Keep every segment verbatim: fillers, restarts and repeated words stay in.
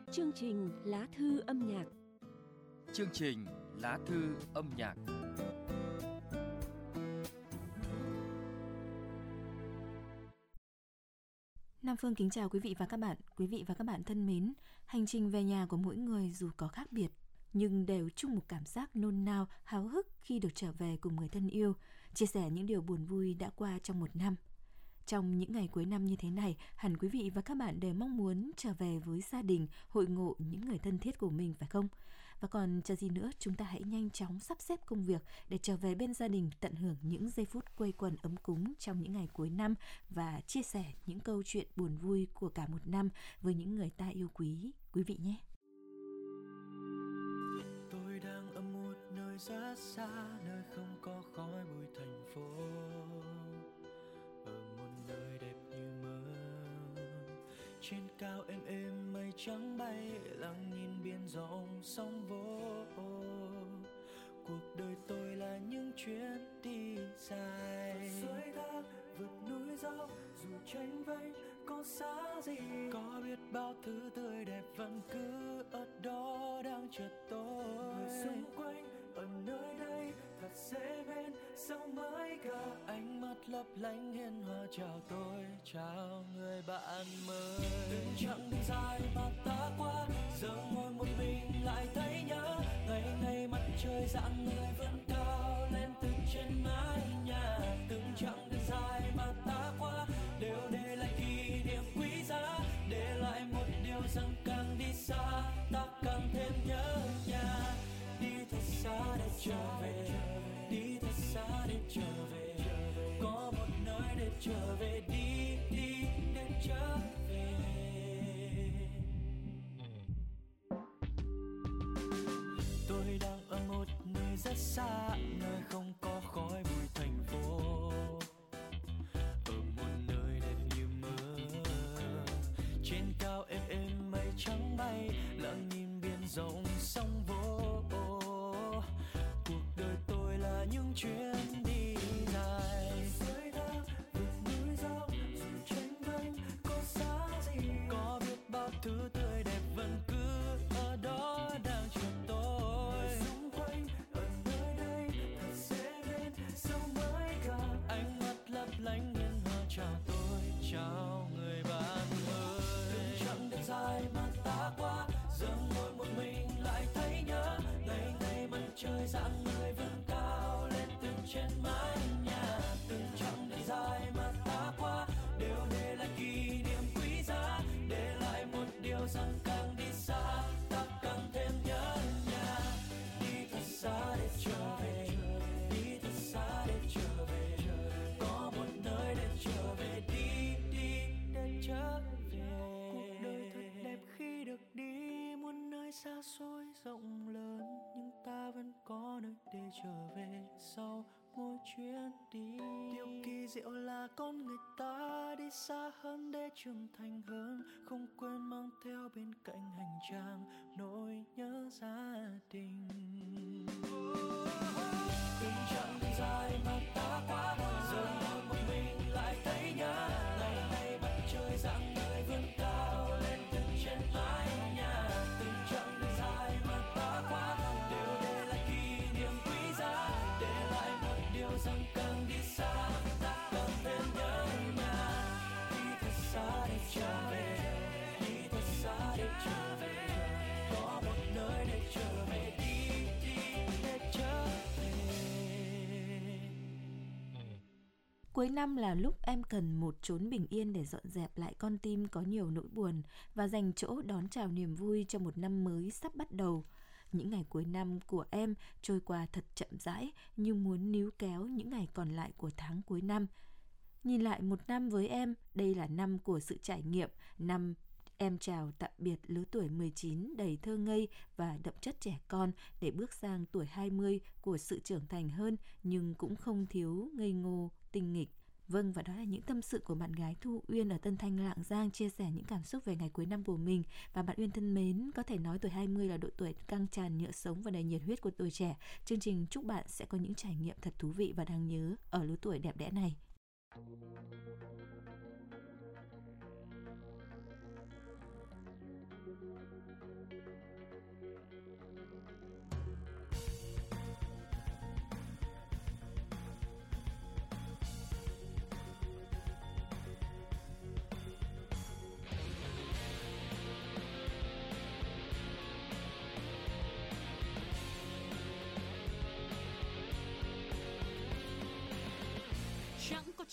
Chương trình Lá thư âm nhạc. Chương trình Lá thư âm nhạc. Nam Phương kính chào quý vị và các bạn. Quý vị và các bạn thân mến, hành trình về nhà của mỗi người dù có khác biệt, nhưng đều chung một cảm giác nôn nao, háo hức khi được trở về cùng người thân yêu, chia sẻ những điều buồn vui đã qua trong một năm. Trong những ngày cuối năm như thế này, hẳn quý vị và các bạn đều mong muốn trở về với gia đình, hội ngộ những người thân thiết của mình, phải không? Và còn chờ gì nữa, chúng ta hãy nhanh chóng sắp xếp công việc để trở về bên gia đình, tận hưởng những giây phút quây quần ấm cúng trong những ngày cuối năm và chia sẻ những câu chuyện buồn vui của cả một năm với những người ta yêu quý, quý vị nhé. Tôi đang ở một nơi rất xa, nơi không có khói bụi thành phố, ở một nơi đẹp như mơ. Trên cao êm êm mây trắng bay, lặng nhìn biển rộng sóng vỗ. Cuộc đời tôi là những chuyến đi dài, suối thác vượt núi dốc, dù tranh vênh có xa gì, có biết bao thứ tươi đẹp vẫn cứ ở đó đang chờ tôi. Người xung quanh ở nơi đây thật dễ bên, sao mới gặp ánh mắt lấp lánh hiền hòa chào tôi, chào người bạn mới. Từng chặng đường dài mà ta qua, giờ ngồi một mình lại thấy nhớ, ngày ngày mặt trời rạng người vẫn cao lên từ trên mái nhà. Từng chặng đường dài mà ta qua đều để lại kỷ niệm quý giá, để lại một điều rằng càng đi xa ta càng thêm nhớ nhà. Đi thật xa để trở về, đi thật xa để trở về, có một nơi để trở về, đi đi để trở về. Tôi đang ở một nơi rất xa, nơi không có khói bụi thành phố, ở một nơi đẹp như mơ. Trên cao êm êm mây trắng bay, lặng nhìn biển rộng sóng vỗ. Cuộc đời tôi là những chuyến đi dài, suối thác vượt núi dốc, dù tranh vênh có xa gì, có biết bao thứ tươi đẹp vẫn cứ ở đó đang chờ tôi. Xung quanh ở nơi đây thật dễ bên, sao mới gặp ánh mắt lấp lánh hiền hòa chào tôi, chào người bạn ơi. Từng chặng đường dài mà ta qua, giờ ngồi một mình lại thấy nhớ, ngày ngày mặt trời rạng người vẫn cao lên từ trên mái nhà. Từng chặng đường dài mà ta qua đều để lại kỷ niệm quý giá, để lại một điều rằng càng đi xa ta càng thêm nhớ nhà. Đi thật xa để trở về, đi thật xa để trở về, có một nơi để trở về, đi đi để trở về. Cuộc đời thật đẹp khi được đi muôn nơi xa xôi rộng lớn, nhưng ta vẫn có nơi để trở về sau mỗi chuyến đi. Điều kỳ diệu là con người ta đi xa hơn để trưởng thành hơn, không quên mang theo bên cạnh hành trang nỗi nhớ gia đình. Từng chặng đường dài mà ta qua, giờ ngồi một mình lại thấy nhớ, ngày ngày mặt trời rạng người vươn cao lên từ trên mái nhà. Từng chặng đường dài mà ta qua đều để lại kỷ niệm quý giá, để lại một điều rằng càng đi xa ta càng thêm nhớ nhà. Đi thật xa để trở về, đi thật xa để trở về, có một nơi để trở về, đi đi để trở về. Cuối năm là lúc em cần một chốn bình yên để dọn dẹp lại con tim có nhiều nỗi buồn và dành chỗ đón chào niềm vui cho một năm mới sắp bắt đầu. Những ngày cuối năm của em trôi qua thật chậm rãi, như muốn níu kéo những ngày còn lại của tháng cuối năm. Nhìn lại một năm với em, đây là năm của sự trải nghiệm, năm em chào tạm biệt lứa tuổi mười chín đầy thơ ngây và đậm chất trẻ con để bước sang tuổi hai mươi của sự trưởng thành hơn, nhưng cũng không thiếu ngây ngô, tinh nghịch. Vâng, và đó là những tâm sự của bạn gái Thu Uyên ở Tân Thanh, Lạng Giang, chia sẻ những cảm xúc về ngày cuối năm của mình. Và bạn Uyên thân mến, có thể nói tuổi hai mươi là độ tuổi căng tràn nhựa sống và đầy nhiệt huyết của tuổi trẻ. Chương trình chúc bạn sẽ có những trải nghiệm thật thú vị và đáng nhớ ở lứa tuổi đẹp đẽ này.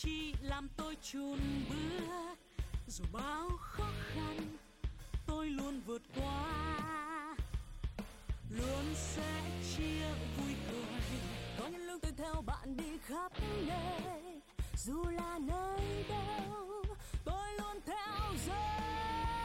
chi làm tôi chùn bước, dù bao khó khăn tôi luôn vượt qua, luôn sẽ chia vui cười. Có những lúc tôi theo bạn đi khắp nơi, dù là nơi đâu tôi luôn theo dấu.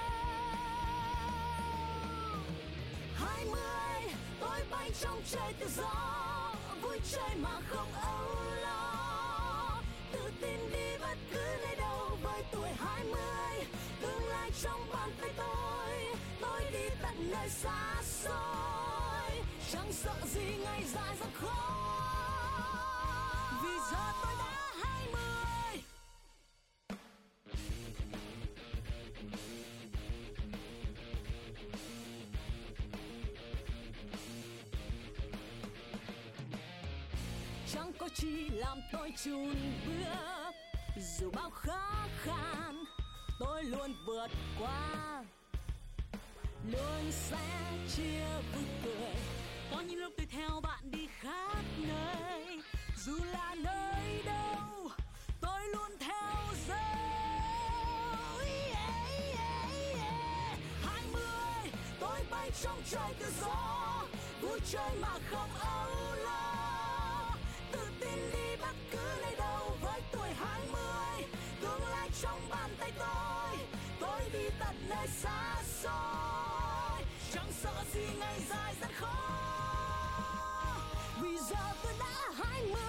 Hai mươi tôi bay trong trời tự do, vui chơi mà không âu lo, tự tin đi bất cứ nơi đâu. Với tuổi hai mươi tương lai trong bàn tay tôi, tôi đi tận nơi xa xôi, chẳng sợ gì ngày dài gian khó, vì giờ tôi đã hai mươi. Chẳng có chi làm tôi chùn bước, dù bao khó khăn tôi luôn vượt qua, luôn sẽ chia vui cười. Có những lúc tôi theo bạn đi khắp nơi, dù là nơi đâu tôi luôn theo dấu. Yeah, yeah, yeah. hai mươi tôi bay trong trời tự do, vui chơi mà không âu lo, tự tin đi bất cứ nơi đâu. Với tuổi hai mươi tương lai trong bàn tay tôi, tôi đi tận nơi xa xôi, chẳng sợ gì ngày dài gian khó, vì giờ tôi đã hai mươi.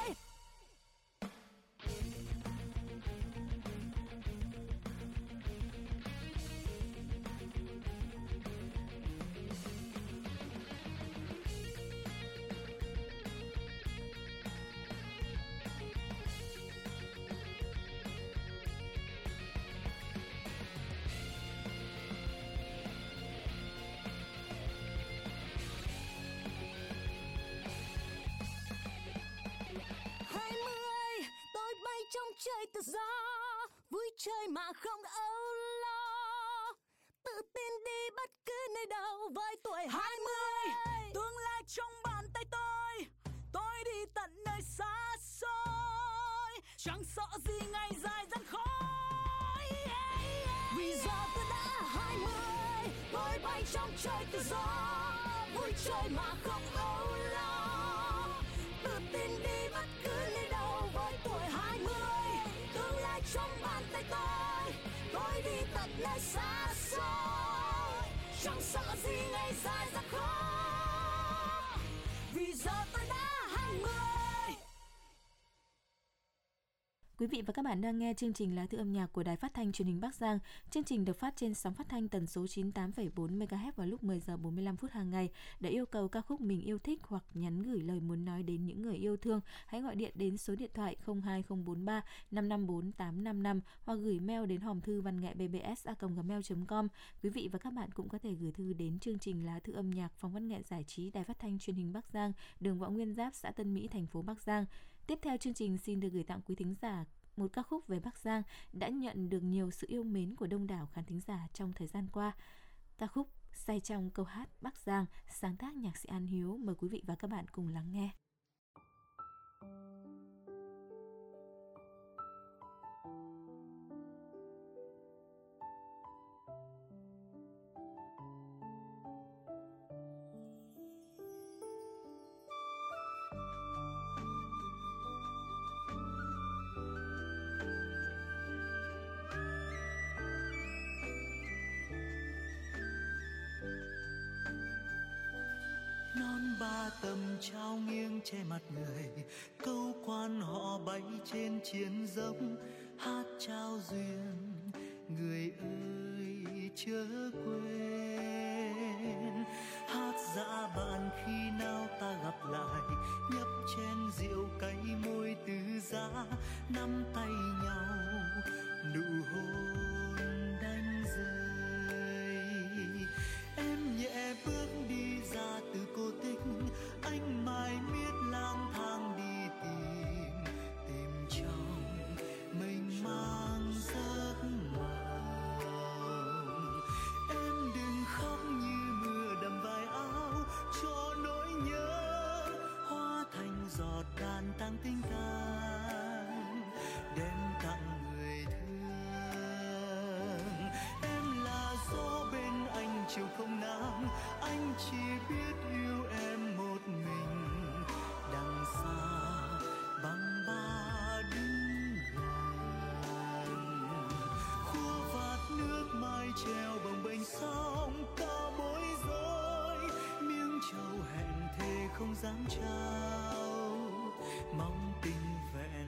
Trong trời tự do, vui chơi mà không âu lo, tự tin đi bất cứ nơi đâu. Với tuổi hai mươi tương lai trong bàn tay tôi, tôi đi tận nơi xa xôi, chẳng sợ gì ngày dài gian khó. Yeah, yeah, vì giờ tôi đã hai mươi, tôi bay trong trời tự do, vui chơi mà không âu lo, tự tin đi bất cứ nơi đâu. Với tuổi hai mươi tương lai trong bàn tay tôi, tôi đi tận nơi xa xôi, chẳng sợ gì ngày dài gian khó, vì giờ tôi đã hai mươi. Quý vị và các bạn đang nghe chương trình Lá Thư âm nhạc của Đài Phát thanh Truyền hình Bắc Giang. Chương trình được phát trên sóng phát thanh tần số chín mươi tám phẩy bốn mê ga héc vào lúc mười giờ bốn mươi lăm phút hàng ngày. Để yêu cầu ca khúc mình yêu thích hoặc nhắn gửi lời muốn nói đến những người yêu thương, hãy gọi điện đến số điện thoại không hai không bốn ba năm năm bốn tám năm năm hoặc gửi mail đến hòm thư văn nghệ b b s a còng gmail chấm com. Quý vị và các bạn cũng có thể gửi thư đến chương trình Lá Thư âm nhạc, Phòng văn nghệ giải trí Đài Phát thanh Truyền hình Bắc Giang, đường Võ Nguyên Giáp, xã Tân Mỹ, thành phố Bắc Giang. Tiếp theo chương trình xin được gửi tặng quý thính giả một ca khúc về Bắc Giang đã nhận được nhiều sự yêu mến của đông đảo khán thính giả trong thời gian qua. Ca khúc Say trong câu hát Bắc Giang, sáng tác nhạc sĩ An Hiếu. Mời quý vị và các bạn cùng lắng nghe. Ba tầm trao nghiêng che mặt người, câu quan họ bay trên chiến dốc, hát trao duyên người ơi chớ quên. Hát dã bạn khi nào ta gặp lại, nhấp chén rượu cay môi tứ giá, nắm tay nhau nụ hôn đánh rơi. Em nhẹ bước đi ra từ cô tích, anh mãi miết lang thang đi tìm, tìm trong mình mang giấc mộng. dám trao, mong tình vẹn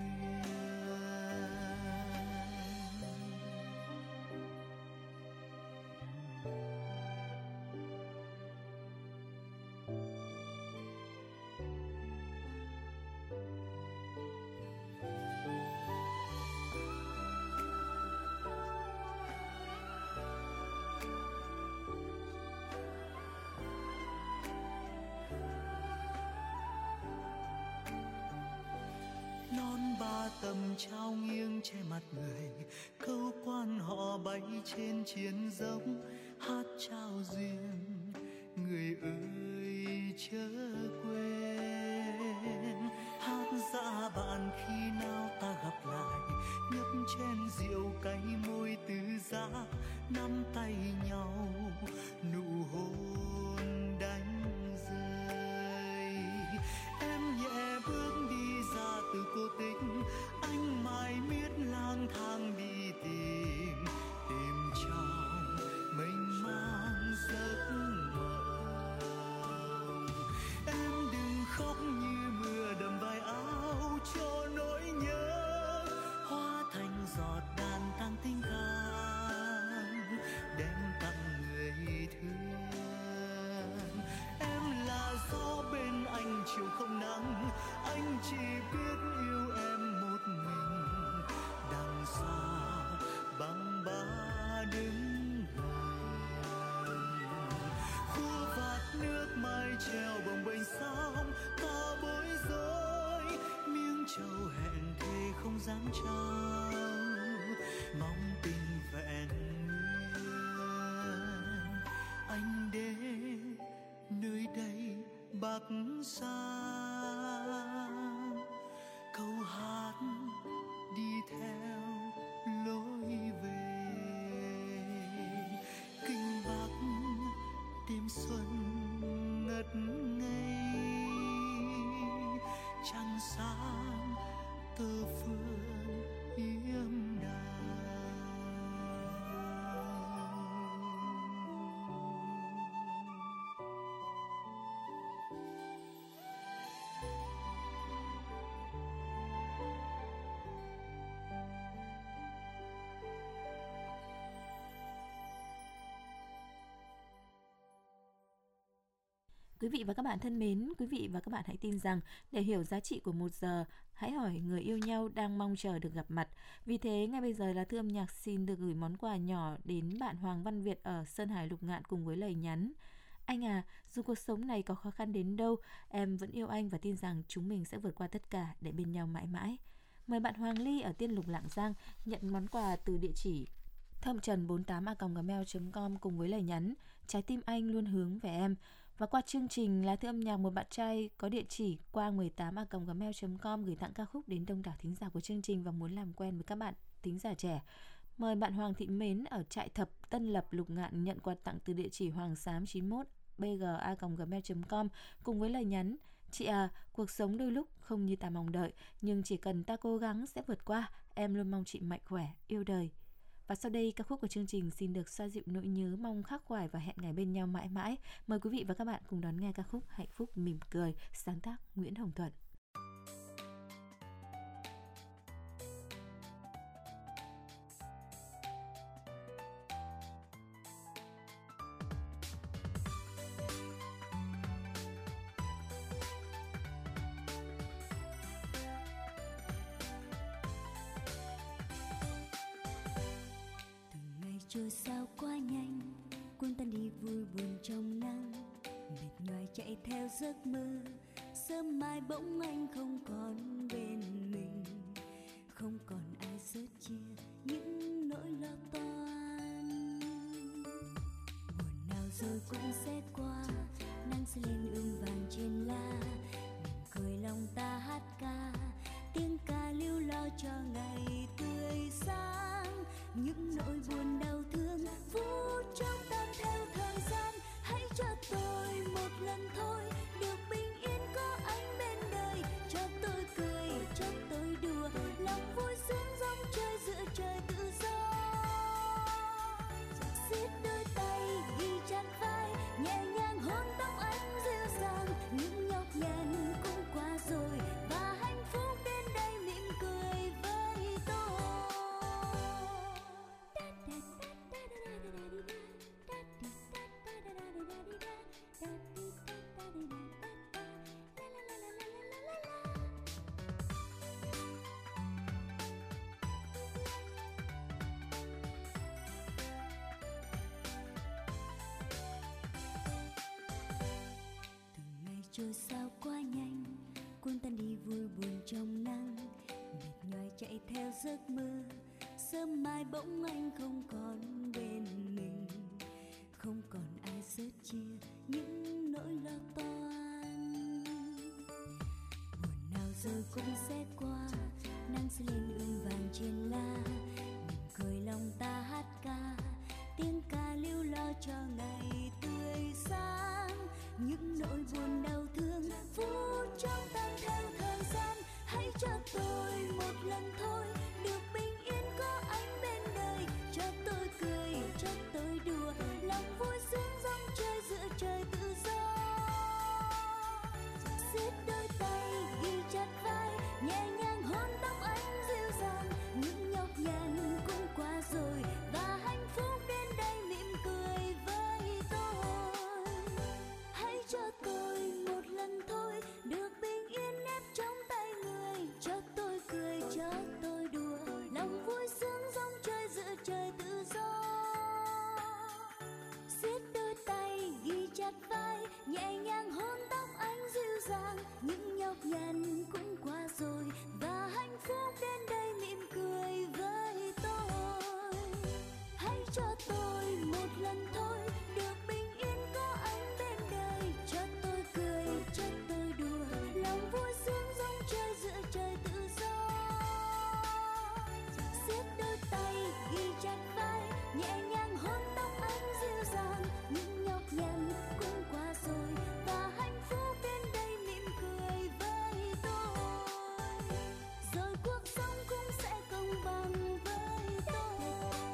tầm trao nghiêng che mặt người, câu quan họ bay trên chiến dũng, hát trao duyên người ơi chớ quên, hát ra bạn khi nào ta gặp lại, nhấp chén rượu cay môi tứ giá, nắm tay nhau nụ hôn đánh rơi. Em nhẹ bước đi ra từ cô tịch, anh mãi miết lang thang đi tìm, tìm trong mênh mang giấc mộng. Em đừng khóc như mưa đầm vai áo cho nỗi nhớ, hóa thành giọt đàn tăng tình cảm đem tặng người thương. Em là gió bên anh chiều không nắng, anh chỉ biết yêu em một mình, đằng xa băng ba đứng gần. Khua vạt nước mái treo bồng bềnh sóng, ta bối rối miếng trầu hẹn thề không dám trao, mong tình vẹn nguyên. Anh đến nơi đây Bắc xa, câu hát đi theo lối về. Kinh Bắc đêm xuân ngất ngây, trăng sáng tơ phương yếm đào. Quý vị và các bạn thân mến, quý vị và các bạn hãy tin rằng để hiểu giá trị của một giờ, hãy hỏi người yêu nhau đang mong chờ được gặp mặt. Vì thế, ngay bây giờ là Thư Âm Nhạc xin được gửi món quà nhỏ đến bạn Hoàng Văn Việt ở Sơn Hải Lục Ngạn cùng với lời nhắn. Anh à, dù cuộc sống này có khó khăn đến đâu, em vẫn yêu anh và tin rằng chúng mình sẽ vượt qua tất cả để bên nhau mãi mãi. Mời bạn Hoàng Ly ở Tiên Lục Lạng Giang nhận món quà từ địa chỉ thơm trần bốn mươi tám a còng gmail chấm com cùng với lời nhắn trái tim anh luôn hướng về em. Và qua chương trình Lá Thư Âm Nhạc, một bạn trai có địa chỉ quang mười tám a còng gmail chấm com gửi tặng ca khúc đến đông đảo thính giả của chương trình và muốn làm quen với các bạn thính giả trẻ. Mời bạn Hoàng Thị Mến ở Trại Thập Tân Lập Lục Ngạn nhận quà tặng từ địa chỉ hoàng xám chín mốt b g a còng gmail chấm com cùng với lời nhắn: chị à, cuộc sống đôi lúc không như ta mong đợi, nhưng chỉ cần ta cố gắng sẽ vượt qua. Em luôn mong chị mạnh khỏe, yêu đời. Và sau đây, ca khúc của chương trình xin được xoa dịu nỗi nhớ mong khắc khoải và hẹn ngày bên nhau mãi mãi. Mời quý vị và các bạn cùng đón nghe ca khúc Hạnh Phúc Mỉm Cười, sáng tác Nguyễn Hồng Thuận. Trôi sao quá nhanh, cuốn tan đi vui buồn trong nắng, mệt nhoài chạy theo giấc mơ, sớm mai bỗng anh không còn bên mình, không còn ai sớt chia những nỗi lo toan. Buồn nào rồi cũng sẽ qua, nắng sẽ lên ươm vàng trên lá, mỉm cười lòng ta hát ca, tiếng ca lưu lo cho ngày tươi sáng. Những nỗi buồn đau thương phút chốc tan theo thời gian, hãy cho tôi một lần thôi được bình yên có anh bên đời, cho tôi cười, cho trôi sao quá nhanh, cuốn tan đi vui buồn trong nắng, mệt nhoài chạy theo giấc mơ, sớm mai bỗng anh không còn bên mình, không còn ai sớt chia những nỗi lo toan. Buồn nào rồi cũng sẽ qua, nắng sẽ lên ươm vàng trên lá, mỉm cười lòng ta hát ca, tiếng ca lưu lo cho ngày tươi sáng. Những nỗi buồn đau thương phút chốc tan theo thời gian, hãy cho tôi một lần thôi được bình yên có anh bên đời, cho tôi cười cho tôi đùa, lòng vui sướng dòng chơi giữa trời tự do. Siết đôi tay ghi chặt vai, nhẹ nhàng hôn tóc anh dịu dàng, những nhọc nhằn cũng qua rồi và hạnh phúc đến đây mỉm cười với tôi. Hãy cho tôi một lần thôi được bình yên nép trong tay người, cho tôi cười cho tôi đùa, lòng vui sướng dòng chơi giữa trời tự do. Siết đôi tay ghi chặt vai, nhẹ nhàng hôn tóc anh dịu dàng, những nhọc nhằn cũng qua rồi và hạnh phúc đến đây mỉm cười với tôi. Hãy cho tôi một lần thôi được bình yên có anh bên đời, cho tôi cười cho tôi đùa, lòng vui sướng dòng chơi giữa trời tự do. Siết đôi tay ghi chặt vai, nhẹ nhàng hôn tóc anh dịu dàng, những nhọc nhằn cũng qua rồi và hạnh phúc đến đây mỉm cười với tôi. Rồi cuộc sống cũng sẽ công bằng với tôi.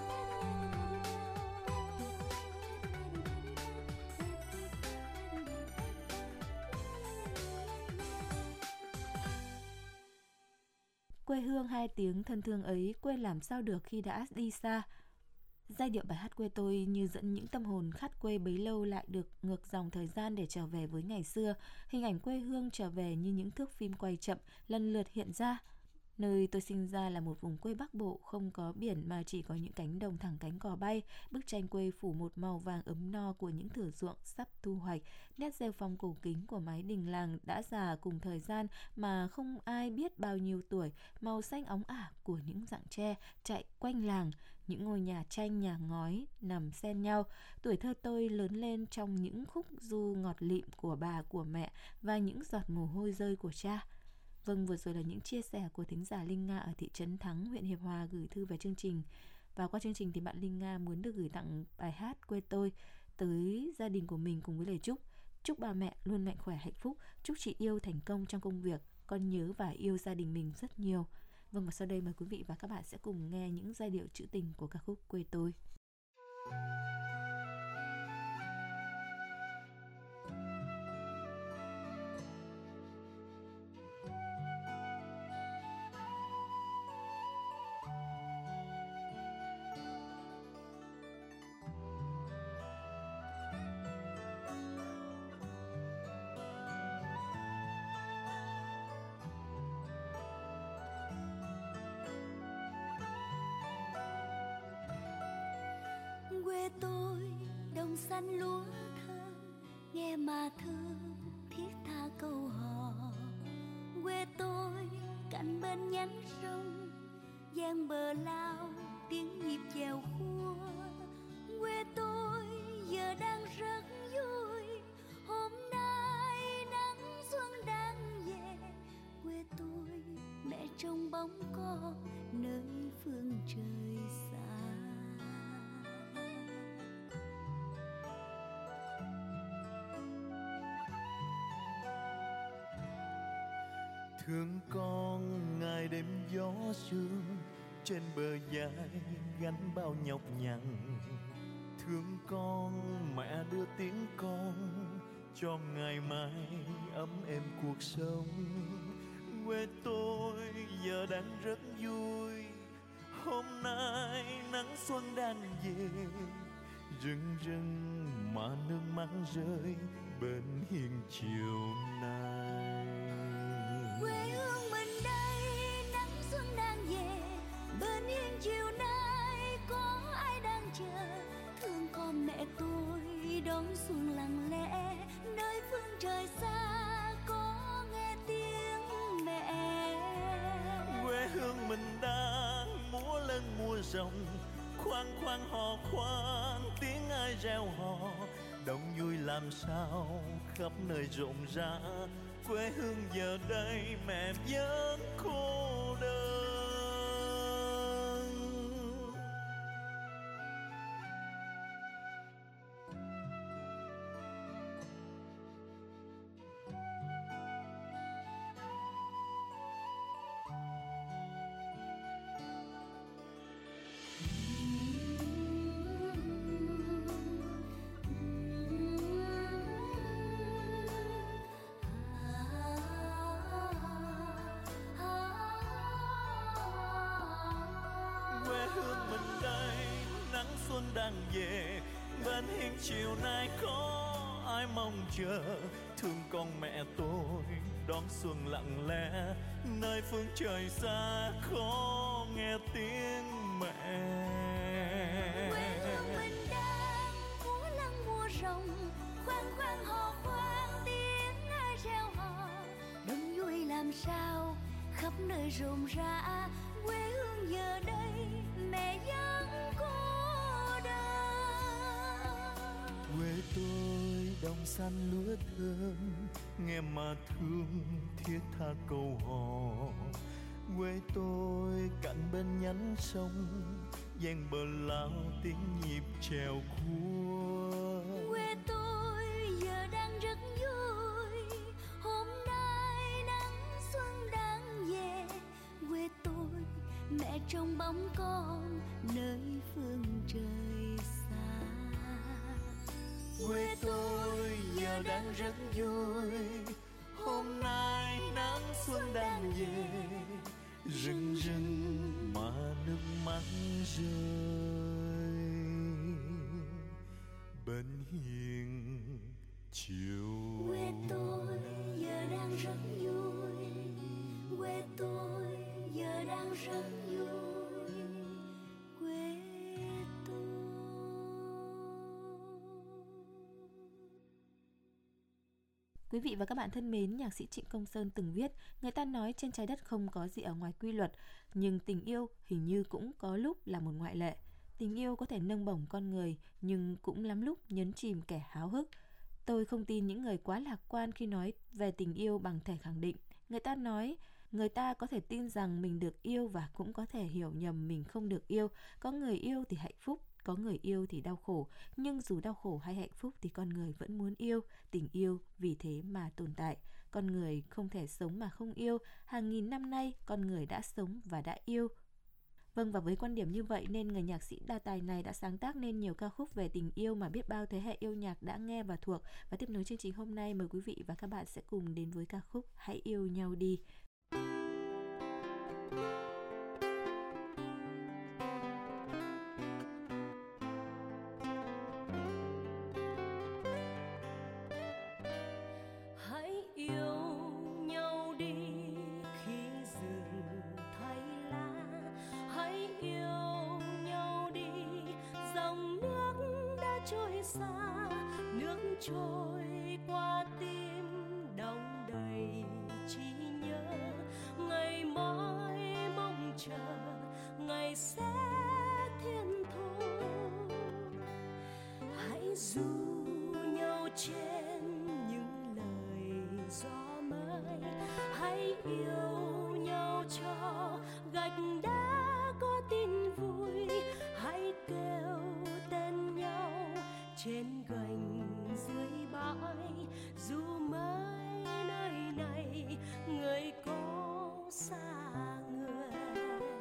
Quê hương hai tiếng thân thương ấy, quên làm sao được khi đã đi xa. Giai điệu bài hát quê tôi như dẫn những tâm hồn khát quê bấy lâu lại được ngược dòng thời gian để trở về với ngày xưa. Hình ảnh quê hương trở về như những thước phim quay chậm lần lượt hiện ra. Nơi tôi sinh ra là một vùng quê Bắc Bộ, không có biển mà chỉ có những cánh đồng thẳng cánh cò bay. Bức tranh quê phủ một màu vàng ấm no của những thửa ruộng sắp thu hoạch. Nét rêu phong cổ kính của mái đình làng đã già cùng thời gian mà không ai biết bao nhiêu tuổi. Màu xanh óng ả của những rặng tre chạy quanh làng. Những ngôi nhà tranh, nhà ngói nằm xen nhau. Tuổi thơ tôi lớn lên trong những khúc du ngọt lịm của bà, của mẹ và những giọt mồ hôi rơi của cha. Vâng, vừa rồi là những chia sẻ của thính giả Linh Nga ở thị trấn Thắng, huyện Hiệp Hòa gửi thư về chương trình. Và qua chương trình thì bạn Linh Nga muốn được gửi tặng bài hát Quê Tôi tới gia đình của mình cùng với lời chúc. Chúc bà mẹ luôn mạnh khỏe hạnh phúc, chúc chị yêu thành công trong công việc, con nhớ và yêu gia đình mình rất nhiều. Vâng, và sau đây mời quý vị và các bạn sẽ cùng nghe những giai điệu trữ tình của ca khúc Quê Tôi. Quê tôi đồng xanh lúa thơm, nghe mà thương thiết tha câu hò. Quê tôi cạnh bên nhánh sông, giang bờ lao tiếng nhịp chèo khua. Quê tôi giờ đang rất vui, hôm nay nắng xuân đang về. Quê tôi mẹ trông bóng con nơi phương trời xa. Thương con ngày đêm gió sương, trên bờ vai gánh bao nhọc nhằn. Thương con mẹ đưa tiếng con, cho ngày mai ấm êm cuộc sống. Quê tôi giờ đang rất vui, hôm nay nắng xuân đang về. Rưng rưng mà nước mắt rơi bên hiên chiều nay. Quê hương mình đây nắng xuân đang về, bên hiên chiều nay có ai đang chờ. Thương con mẹ tôi đón xuân lặng lẽ nơi phương trời xa. hương mình đang múa lên mùa rồng, khoan khoan hò khoan tiếng ai reo hò, đông vui làm sao khắp nơi rộn rã, quê hương giờ đây mẹ vẫn cô đơn. Xuân đang về bên hiên chiều nay có ai mong chờ, thương con mẹ tôi đón xuân lặng lẽ nơi phương trời xa khó nghe tiếng mẹ. Quê hương mình đang múa lăng mùa rồng, khoan khoan hò khoan tiếng ai reo hò, đông vui làm sao khắp nơi rộn rã, quê hương giờ đây mẹ vẫn cô. Quê tôi đồng xanh lúa thơm, nghe mà thương thiết tha câu hò. Quê tôi cạnh bên nhánh sông, ven bờ lao tiếng nhịp chèo cua. Quê tôi giờ đang rất vui, hôm nay nắng xuân đang về. Quê tôi mẹ trong bóng con nơi phương trời xa. Quê tôi giờ đang rất vui, hôm nay nắng xuân đang về, rưng rưng mà nước mắt rơi bên hiên chiều. Quê tôi giờ đang rất vui, quê tôi giờ đang rất vui, quê tôi. Quý vị và các bạn thân mến, nhạc sĩ Trịnh Công Sơn từng viết, người ta nói trên trái đất không có gì ở ngoài quy luật, nhưng tình yêu hình như cũng có lúc là một ngoại lệ. Tình yêu có thể nâng bổng con người, nhưng cũng lắm lúc nhấn chìm kẻ háo hức. Tôi không tin những người quá lạc quan khi nói về tình yêu bằng thể khẳng định. Người ta nói, người ta có thể tin rằng mình được yêu và cũng có thể hiểu nhầm mình không được yêu. Có người yêu thì hạnh phúc, có người yêu thì đau khổ, nhưng dù đau khổ hay hạnh phúc thì con người vẫn muốn yêu. Tình yêu vì thế mà tồn tại. Con người không thể sống mà không yêu. Hàng nghìn năm nay, con người đã sống và đã yêu. Vâng, và với quan điểm như vậy nên người nhạc sĩ đa tài này đã sáng tác nên nhiều ca khúc về tình yêu mà biết bao thế hệ yêu nhạc đã nghe và thuộc. Và tiếp nối chương trình hôm nay, mời quý vị và các bạn sẽ cùng đến với ca khúc Hãy yêu nhau đi. Trôi qua tim đong đầy trí nhớ, ngày mai mong chờ ngày sẽ thiên thu. Hãy ru nhau trên những lời gió mới, hãy yêu nhau cho gạch đá có tin vui, hãy kêu tên nhau trên gành dưới bãi, dù mai nơi này người có xa người.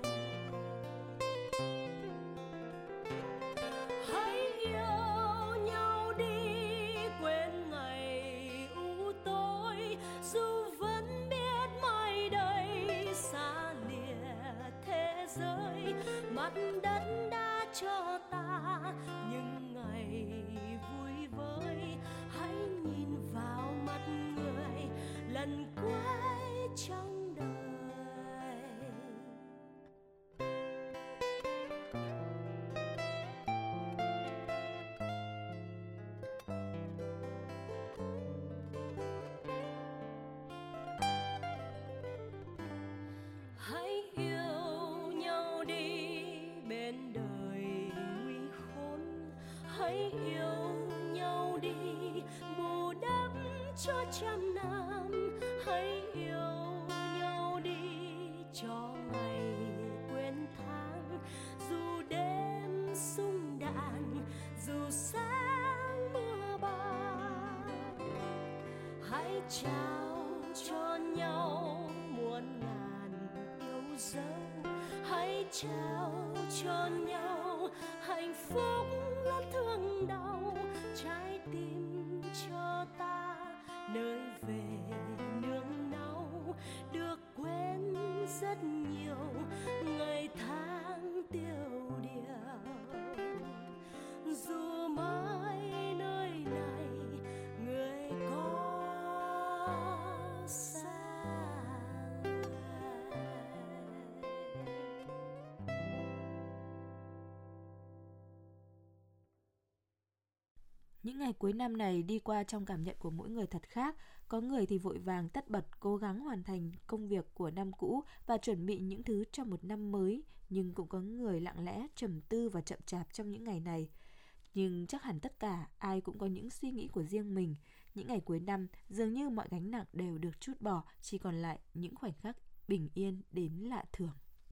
Hãy yêu nhau đi, quên ngày u tối, dù vẫn biết mai đây xa lìa thế giới. Mặt đất đã cho ta những ngày vui vơi, hãy nhìn vào mắt người lần cuối trong đời. Hãy yêu hãy trao cho nhau muôn ngàn yêu dấu, hãy trao cho nhau hạnh phúc lẫn thương đau, trái tim cho ta nơi về nương náu, được quên rất nhiều ngày tháng tiêu điều. Dù mãi nơi này người có xa người. Những ngày cuối năm này đi qua trong cảm nhận của mỗi người thật khác. Có người thì vội vàng tất bật cố gắng hoàn thành công việc của năm cũ và chuẩn bị những thứ cho một năm mới. Nhưng cũng có người lặng lẽ, trầm tư và chậm chạp trong những ngày này. Nhưng chắc hẳn tất cả ai cũng có những suy nghĩ của riêng mình. Những ngày cuối năm dường như mọi gánh nặng đều được trút bỏ, chỉ còn lại những khoảnh khắc bình yên đến lạ thường.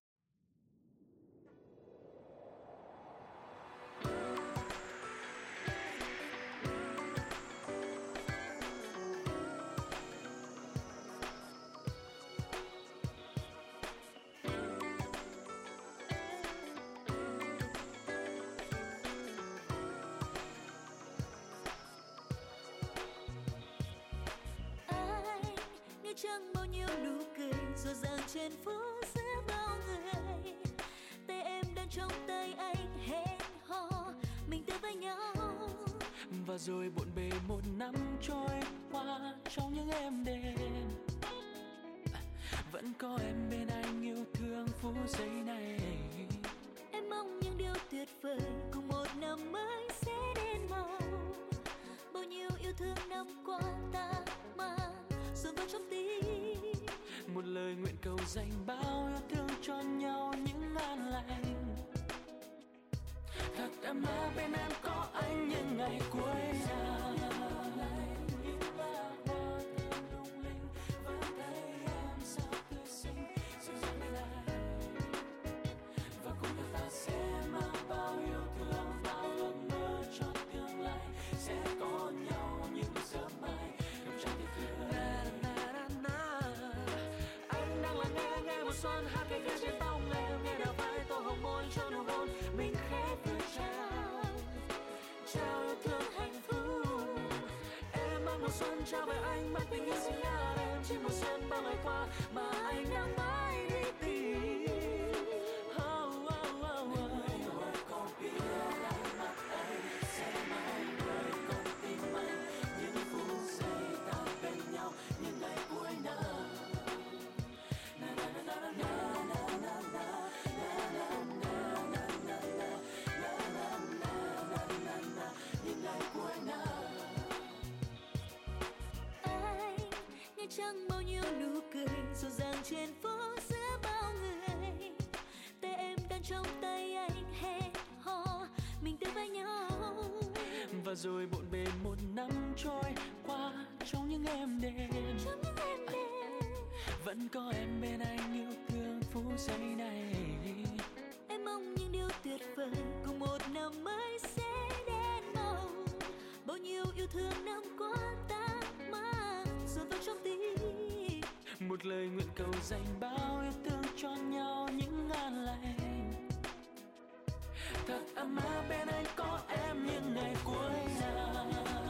Chẳng bao nhiêu nụ cười rộn ràng trên phố giữa bao người, tay em đang trong tay anh hẹn hò mình tới với nhau. Và rồi bộn bề một năm trôi qua trong những êm đêm, vẫn có em bên anh yêu thương phút giây này. Em mong những điều tuyệt vời cùng một năm mới sẽ đến màu, bao nhiêu yêu thương năm qua ta mang dồn vào trong tim. Một lời nguyện cầu dành bao yêu thương cho nhau những an lành. Thật ấm áp bên em có anh những ngày cuối năm. Và cùng nhau ta sẽ mang bao yêu thương, bao ước mơ cho tương lai. Sẽ có nhau những sớm mai ngập tràn tình thương. Anh đang lắng nghe nghe mùa xuân hát cây kia trên tóc em, nghe đào vai tô hồng môi cho nụ hôn mình khẽ vừa trao, trao yêu thương hạnh phúc. Em mang mùa xuân trao về anh, mang tình yêu xinh nhạt em trên mùa xuân bao ngày qua mà anh đang mãi đi tìm. Oh, oh, oh, oh. Người ơi có biết ánh mắt anh sẽ mãi nơi con tim anh, những phút giây ta bên nhau những ngày cuối năm. Chẳng bao nhiêu nụ cười rộn ràng trên phố giữa bao người, tay em đang trong tay anh hẹn hò mình tới với nhau. Và rồi bộn bề một năm trôi qua trong những êm đêm, trong những êm đêm vẫn có em bên anh yêu thương phút giây này. Em mong những điều tuyệt vời cùng một năm mới sẽ đến màu, bao nhiêu yêu thương năm qua ta mang dồn vào trong tim. Một lời nguyện cầu dành bao yêu thương cho nhau những an lành. Thật ấm áp bên anh có em những ngày cuối năm.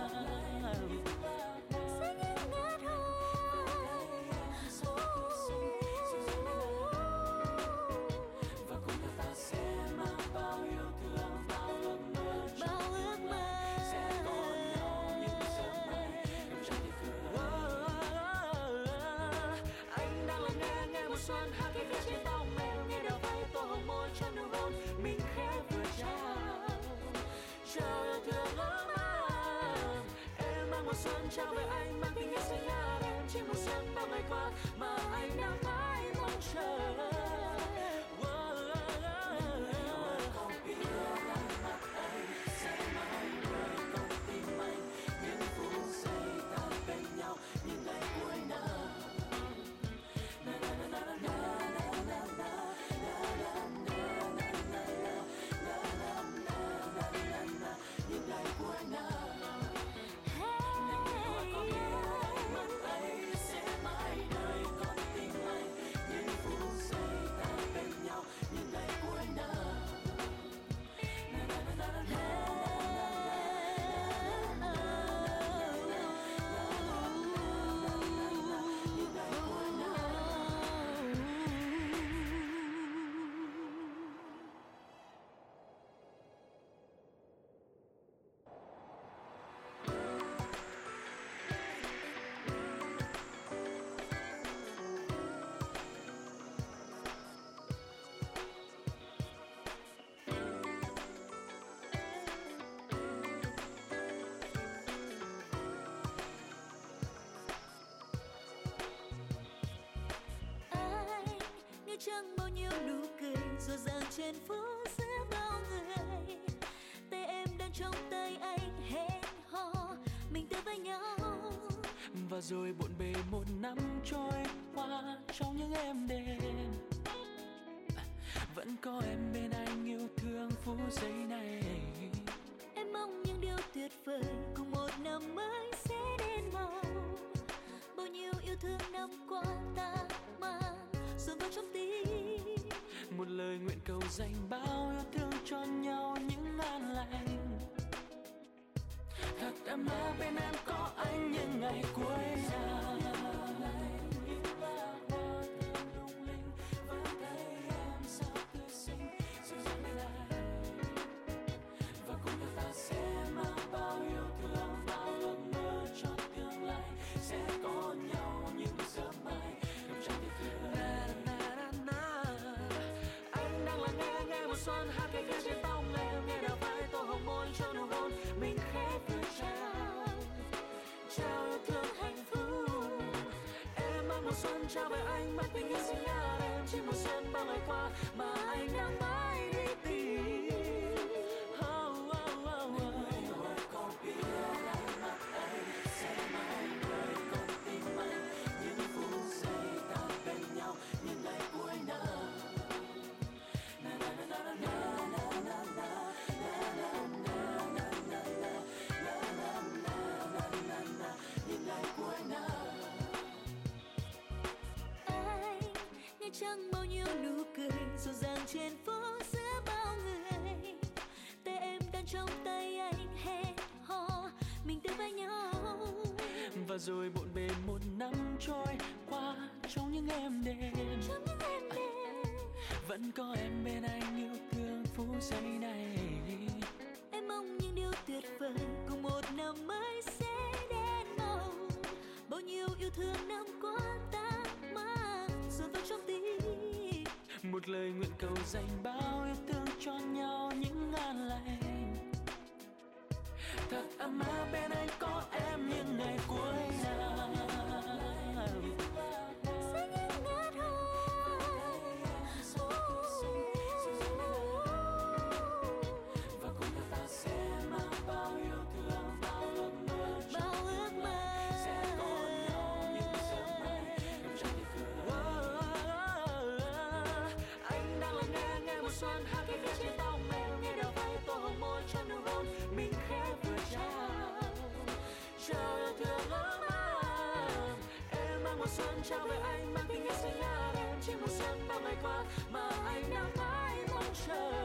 Sẽ ngát ngát hôn. Và cùng nhau ta sẽ mang bao yêu thương, bao ước mơ cho Bao ước mơ sẽ có nhau những sớm mai ngập tràn tình thương. Anh đang lắng nghe nghe mùa xuân hát cây kia trên tóc em, nghe đào vai tô hồng môi cho nụ hôn mình khẽ vừa trao, trao yêu thương ấm áp. Em mang mùa xuân trao về anh, mang tình yêu xinh nhạt em trên mùa xuân bao ngày qua mà anh đang mãi mong chờ. Không biết ánh mắt anh sẽ mãi nơi con tim anh, những phút giây ta bên nhau những ngày cuối năm. Na na na na na na na na na na na na những ngày cuối năm. Này người ơi có biết ánh mắt chăng bao nhiêu nụ cười rộn ràng trên phố giữa bao người. Tay em đang trong tay anh hẹn hò mình tới với nhau. Và rồi bộn bề một năm trôi qua trong những êm đêm, vẫn có em bên anh yêu thương phút giây này. Em mong những điều tuyệt vời cùng một năm mới sẽ đến màu. Bao nhiêu yêu thương năm qua ta mang dồn vào trong tim. Một lời nguyện cầu dành bao yêu thương cho nhau những an lành. Thật ấm áp bên em có anh những ngày cuối năm. Xuân trao về anh mang tình yêu sinh ra em chỉ một xuân bao ngày qua mà anh đang mãi đi tìm. Oh, oh, oh, oh. Người ơi có biết ánh mắt anh sẽ mãi nơi con tim anh. Những phút giây ta bên nhau những ngày cuối năm. Na na na na na na na na. Chẳng bao nhiêu nụ cười rộn ràng trên phố giữa bao người. Tay em đang trong tay anh hẹn hò mình tới với nhau. Và rồi bộn bề một năm trôi qua trong những êm đêm, trong những êm đêm vẫn có em bên anh yêu thương phút giây này. Em mong những điều tuyệt vời cùng một năm mới sẽ đến màu. Bao nhiêu yêu thương năm qua ta mang dồn vào trong tim. Một lời nguyện cầu dành bao yêu thương cho nhau những an lành. Thật ấm áp bên anh có em những ngày cuối năm. Sẽ những ngát hoa. Và cùng nhau ta sẽ mang bao yêu thương, bao ước mơ, bao ước mơ. Sẽ có nhau những sớm mai ngập tràn tình thương. Anh đang lắng nghe nghe mùa xuân hát cái kia trên tóc em, nghe đầu vai tô hồng môi trong nụ hôn mình khẽ vừa trao. Trao yêu thương ấm áp. Em mang mùa xuân trao về anh, mang tình yêu sinh ra em chỉ mùa xuân bao ngày qua mà anh đang mãi mong chờ.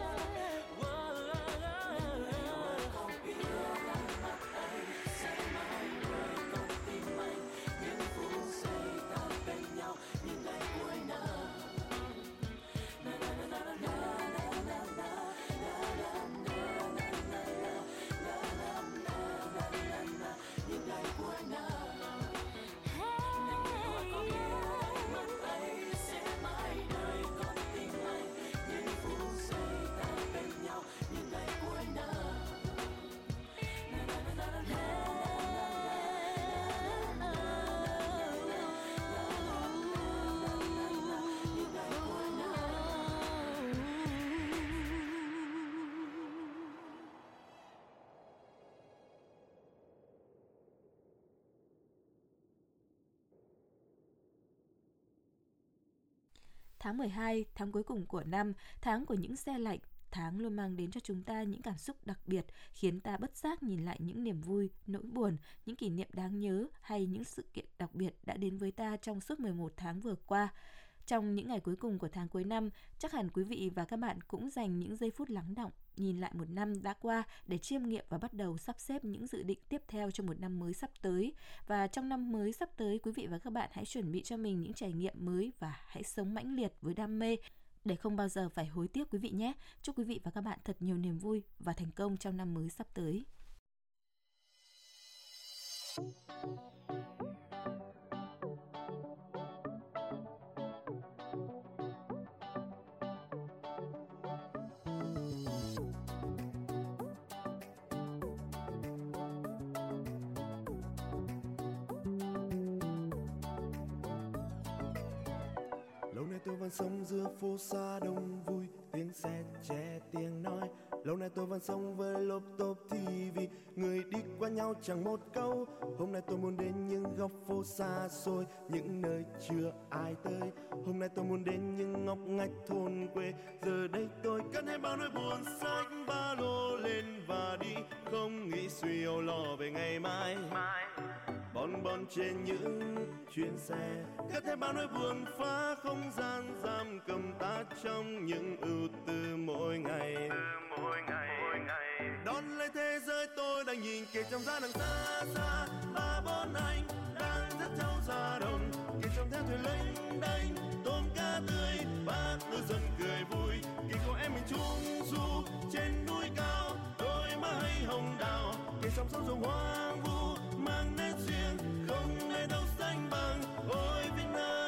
Tháng mười hai, tháng cuối cùng của năm, tháng của những se lạnh, tháng luôn mang đến cho chúng ta những cảm xúc đặc biệt, khiến ta bất giác nhìn lại những niềm vui, nỗi buồn, những kỷ niệm đáng nhớ hay những sự kiện đặc biệt đã đến với ta trong suốt mười một tháng vừa qua. Trong những ngày cuối cùng của tháng cuối năm, chắc hẳn quý vị và các bạn cũng dành những giây phút lắng đọng, nhìn lại một năm đã qua để chiêm nghiệm và bắt đầu sắp xếp những dự định tiếp theo cho một năm mới sắp tới. Và trong năm mới sắp tới, quý vị và các bạn hãy chuẩn bị cho mình những trải nghiệm mới và hãy sống mãnh liệt với đam mê để không bao giờ phải hối tiếc quý vị nhé. Chúc quý vị và các bạn thật nhiều niềm vui và thành công trong năm mới sắp tới. tôi vẫn sống giữa phố xa đông vui, tiếng xe trẻ tiếng nói. Lâu nay tôi vẫn sống với lốp tốp ti vi, người đi qua nhau chẳng một câu. Hôm nay tôi muốn đến những góc phố xa xôi, những nơi chưa ai tới. Hôm nay tôi muốn đến những ngóc ngách thôn quê. Giờ đây tôi cất hết bao nỗi buồn, xách ba lô lên và đi, không nghĩ suy âu lo về ngày mai. Bon bon trên những chuyến xe, cất thêm bao nỗi buồn, phá không gian giam cầm ta trong những ưu tư mỗi ngày. Đón lấy thế giới tôi đang nhìn kề trong giá đằng xa xa. Ba bốn anh đang dắt nhau ra đồng, kề trong theo thuyền lênh đênh, tôm cá tươi, bác ngư dân cười vui. Kề cô em mình trung du trên núi cao, đôi má hay hồng đào, kề sóng sông rồng hoang vu mang nét riêng, không nơi đâu sánh bằng. Ôi Việt Nam.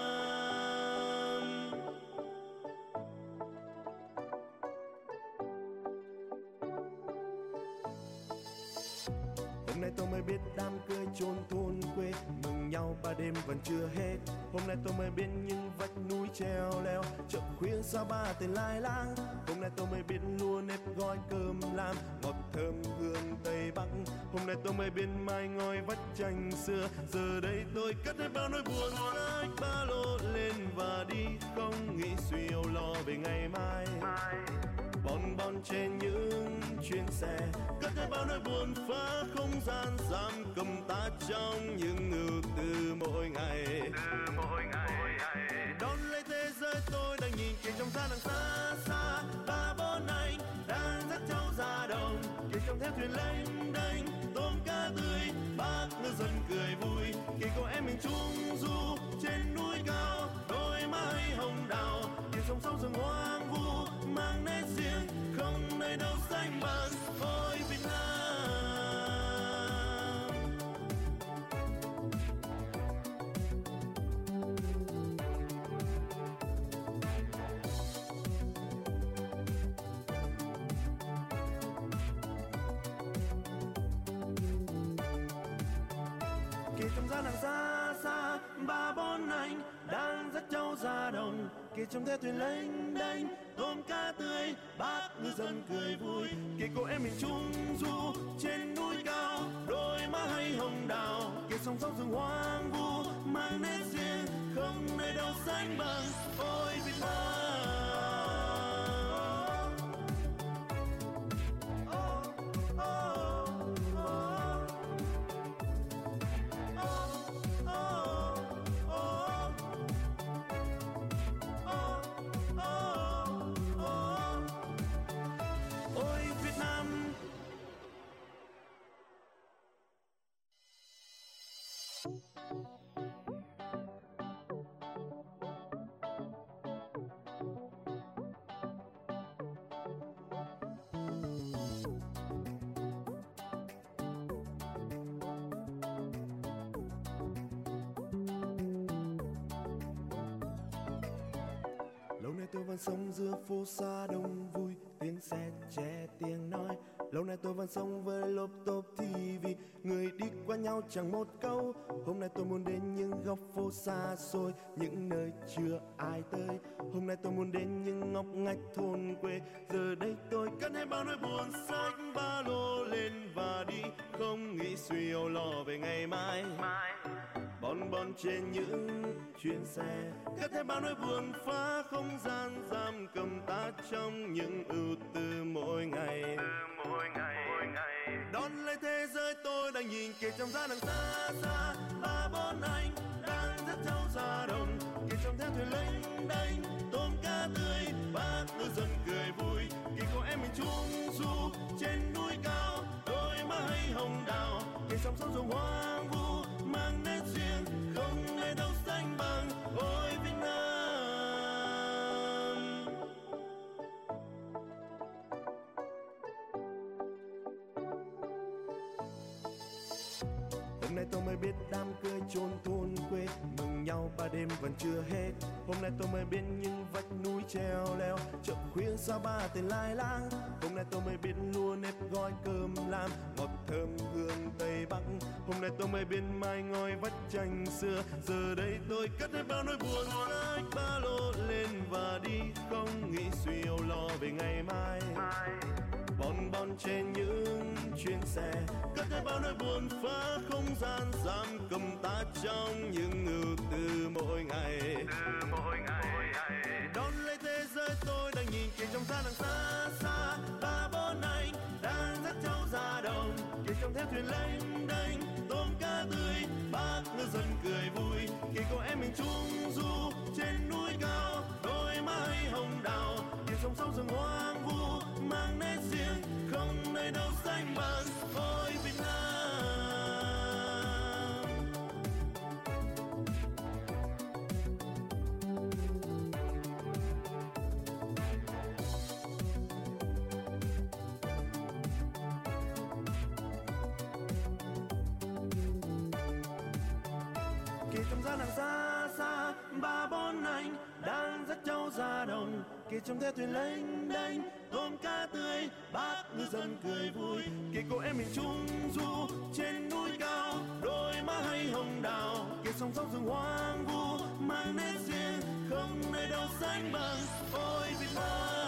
Hôm nay tôi mới biết đám cưới chôn thôn quê, mừng nhau ba đêm vẫn chưa hết. Hôm nay tôi mới biết những vách núi treo leo, chợ khuya Sa Pa tên lai láng. Hôm nay tôi mới biết lúa nếp gói cơm lam, ngọt thơm hương Tây Bắc. Hôm nay tôi mới biết mai ngói vách tranh xưa. Giờ đây tôi cất hết bao nỗi buồn, xách ba lô lên và đi, không nghĩ suy âu lo về ngày mai. Bon bon trên những chuyến xe, cất hết bao nỗi buồn, phá không gian giam cầm ta trong những ưu tư mỗi ngày. Đón lấy thế giới tôi đang nhìn kề trong giá đằng xa xa. Ba bốn anh đang dắt nhau ra đồng, kề trong theo thuyền lênh đênh, tôm cá tươi, bác ngư dân cười vui. Kề cô em mình trung du trên núi cao, đôi má hay hồng đào, kề sông sâu rừng hoang vu mang nét riêng, không nơi đâu sánh bằng. Ôi Việt Nam. Kề trong giá đằng xa xa, ba bốn anh đang dắt nhau ra đồng, kề trong theo thuyền lênh đênh, tôm cá tươi, bác ngư dân cười vui. Kề cô em mình trung du trên núi cao, đôi má hay hồng đào, kề sông sông rừng hoang vu mang nét riêng, không nơi đâu sánh bằng. Ôi Việt Nam. Lâu nay tôi vẫn sống giữa phố xa đông vui, tiếng xe trẻ tiếng nói. Lâu nay tôi vẫn sống với lốp tốp ti vi, người đi qua nhau chẳng một câu. Hôm nay tôi muốn đến những góc phố xa xôi, những nơi chưa ai tới. Hôm nay tôi muốn đến những ngóc ngách thôn quê. Giờ đây tôi cất hết bao nỗi buồn, xách ba lô lên và đi, không nghĩ suy âu lo về ngày mai. Bon bon trên những chuyến xe, cất thêm bao nỗi buồn, phá không gian giam cầm ta trong những ưu tư mỗi ngày. Đón lấy thế giới tôi đang nhìn kề trong giá đằng xa xa. Ba bốn anh đang dắt nhau ra đồng, kề trong theo thuyền lênh đênh, tôm cá tươi, bác ngư dân cười vui. Kề cô em mình trung du trên núi cao, đôi má hay hồng đào, kề sóng sông rồng hoang vu mang nét riêng, không nơi đâu sánh bằng. Ôi Việt Nam. Hôm nay tôi mới biết đám cưới chôn thôn quê, mừng nhau ba đêm vẫn chưa hết. Hôm nay tôi mới biết những vách núi treo leo, chợ khuya Sa Pa tên lai láng. Hôm nay tôi mới biết lúa nếp gói cơm lam, ngọt thơm hương Tây Bắc. Hôm nay tôi mới biết mai ngói vách tranh xưa, giờ đây tôi cất hết bao nỗi buồn, xách ba lô lên và đi, không nghĩ suy âu lo về ngày mai. Bon bon trên những chuyến xe, cất hết bao nỗi buồn, phá không gian giam cầm ta trong những ưu tư mỗi ngày. Đón lấy thế giới tôi đang nhìn kia trong xa đằng xa xa, ba bốn anh đang dắt nhau ra đồng, kia trong theo thuyền lênh đênh tôm cá tươi, bác ngư dân cười vui. Kia cô em mình trung du trên núi cao, đôi mái hồng đào, kia sông sâu rừng hoang vu mang nét riêng, không nơi đâu xanh bằng ôi Việt Nam. Kia trong gian hàng xa xa, ba bốn anh đang dắt nhau ra đồng, kia trong theo thuyền lênh đênh tôm cá tươi, bác ngư dân cười vui. Kia cô em mình trung du trên núi cao, đôi má hay hồng đào, kia sông sâu rừng hoang vu mang nét riêng, không nơi đâu sánh bằng ôi Việt Nam.